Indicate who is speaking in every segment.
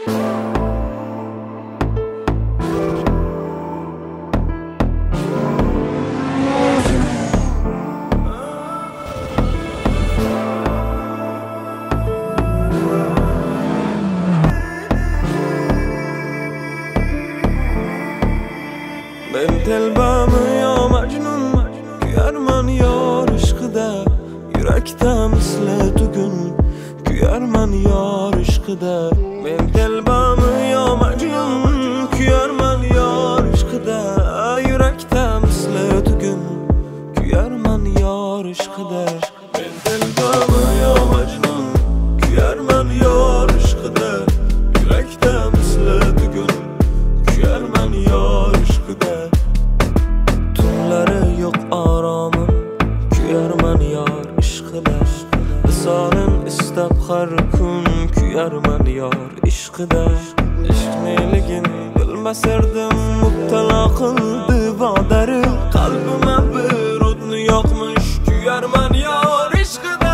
Speaker 1: Ben telbamı yo Majnun, kuyarman yor ishqida. Yurakda misli tugun, kuyarman yor ishqida. Ben telbamı yo Majnun, kuyarman yor ishqida. Yurakda misli tugun, kuyarman yor ishqida. Ben telbamı yo Majnun, kuyarman yor ishqida. Yurakda misli tugun, kuyarman yor ishqida. Tunlari yo'q oromim, kuyarman yor ishqida. Visolin istab har kun, kuyarman yor ishqida. Ishq neligin bilmasardim, mubtalo qildi vodari. Qalbima bir o'tni yoqmish, kuyarman yor ishqida.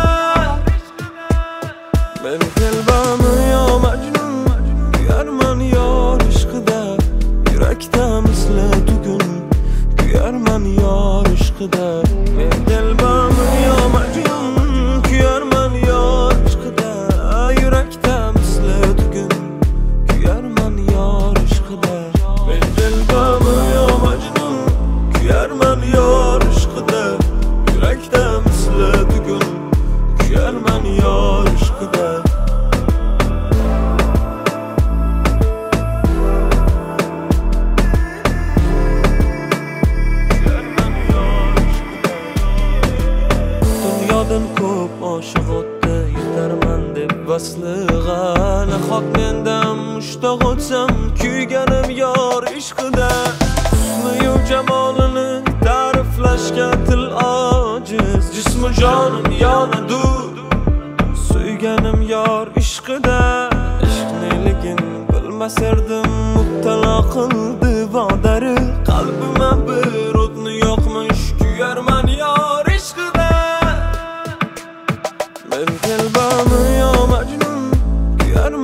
Speaker 1: Men telbamı yo Majnun, kuyarman yor ishqida. Yurakda misli tugun, kuyarman yor ishqida. Men telbamı yo Majnun, kuyarman yor ishqida. Yurakda misli tugun, kuyarman yor ishqida. Men telbamı yo Majnun, kuyarman yor ishqida. Yurakda misli tugun, kuyarman yor ishqida. Dunyodan ko'p oshiq o'tdi, yetarman deb vaslig'a. Nahot mendan mushtoq o'tsam, kuyganim yor ishqida. Husni-yu jamolini ta'riflashga til ojiz. Jismu jonim yonadi, suyganim yor ishqida. Ishq neligin bilmasardim, mubtalo qildi vodari. Qalbima bir o'tni yoqmish, kuyarman yor ishqida. Men telbamı yo Majnun, kuyarman